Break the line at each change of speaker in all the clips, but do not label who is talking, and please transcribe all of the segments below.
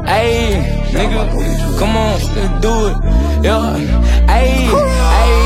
Ayy, nigga, come on, let's do it. Yeah, ayy.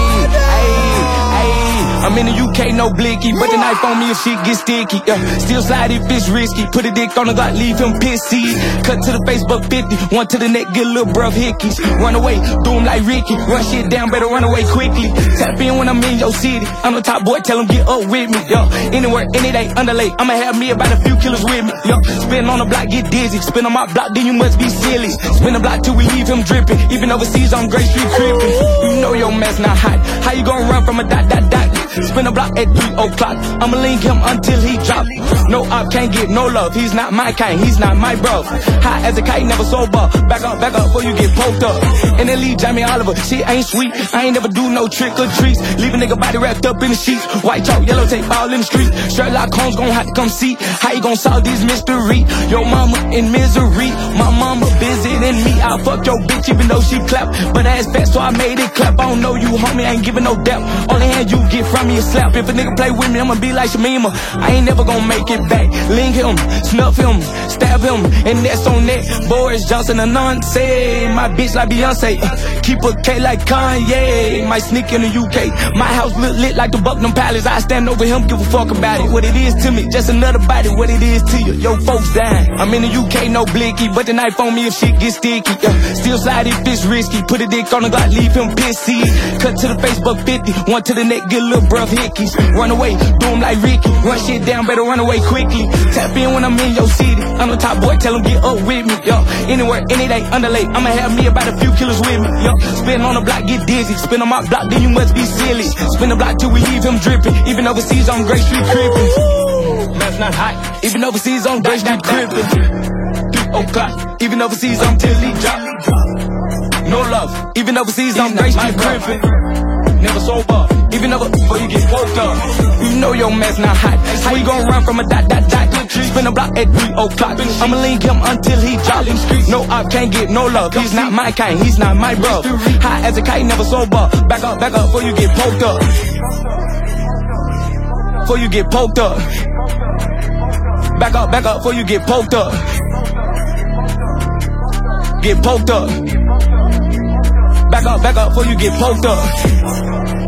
I'm in the UK, no blicky, but the knife on me if shit gets sticky. Still slide if it's risky. Put a dick on the Glock, leave him pissy. Cut to the face, buck 50. One to the neck, get a little bruv hickeys. Run away, do him like Ricky. Run shit down, better run away quickly. Tap in when I'm in your city. I'm the top boy, tell him get up with me. Anywhere, any day, underlay. I'ma have me about a few killers with me. Spin on the block, get dizzy. Spin on my block, then you must be silly. Spin the block till we leave him dripping. Even overseas on Great Street crippin'. You know your mess not hot. How you gonna run from a dot? Spin the block at 3 o'clock. I'ma link him until he drop. No op, can't get no love. He's not my kind, he's not my bro. High as a kite, never sober. Back up before you get poked up. And then leave Jamie Oliver. Shit ain't sweet. I ain't never do no trick or treats. Leave a nigga body wrapped up in the sheets. White chalk, yellow tape all in the street. Sherlock Holmes gon' have to come see how you gon' solve this mystery. Your mama in misery. My mama busy than me. I fuck your bitch even though she clap. But ass fat so I made it clap. I don't know you homie, I ain't giving no depth. Only hand you get from me is slap. If a nigga play with me, I'ma be like Shamima. I ain't never gon' make it back. Link him, snuff him, stab him, and that's on that. Boris Johnson and Nonce. My bitch like Beyonce. Keep a K like Kanye. Might sneak in the UK. My house look lit like the Buckingham Palace. I stand over him, give a fuck about it. What it is to me, just another body. What it is to you, yo folks dying. I'm in the UK, no blicky, but the knife on me if shit gets sticky. Still slide if it's risky. Put a dick on the Glock, leave him pissy. Cut to the face, buck 50. One to the neck, get a little bruv hickeys. Run away, do him like Ricky. Run shit down, better run away quickly. Tap in when I'm in your city. I'm the top boy, tell him get up with me. Anywhere, any day, underlay. I'ma have me about a few killers with me. Spin on the block, get dizzy. Spin on my block, then you must be silly. Spin the block till we leave him dripping. Even overseas on Great Street crippin'. Man's not hot. Even overseas on Great Street crippin'. 3 o'clock. Even overseas on till he drop. No love. Even overseas on Great Street crippin'. Never sober. Even over before you get woke up. You know your mess not hot. How you gonna run from a dot? Spin the block at 3 o'clock. I'ma link him until he drop. No op, can't get no love. He's not my kind, he's not my bro. High as a kite, never sober. Back up before you get poked up. Before you get poked up. Back up before you get poked up. Get poked up. Back up before you get poked up.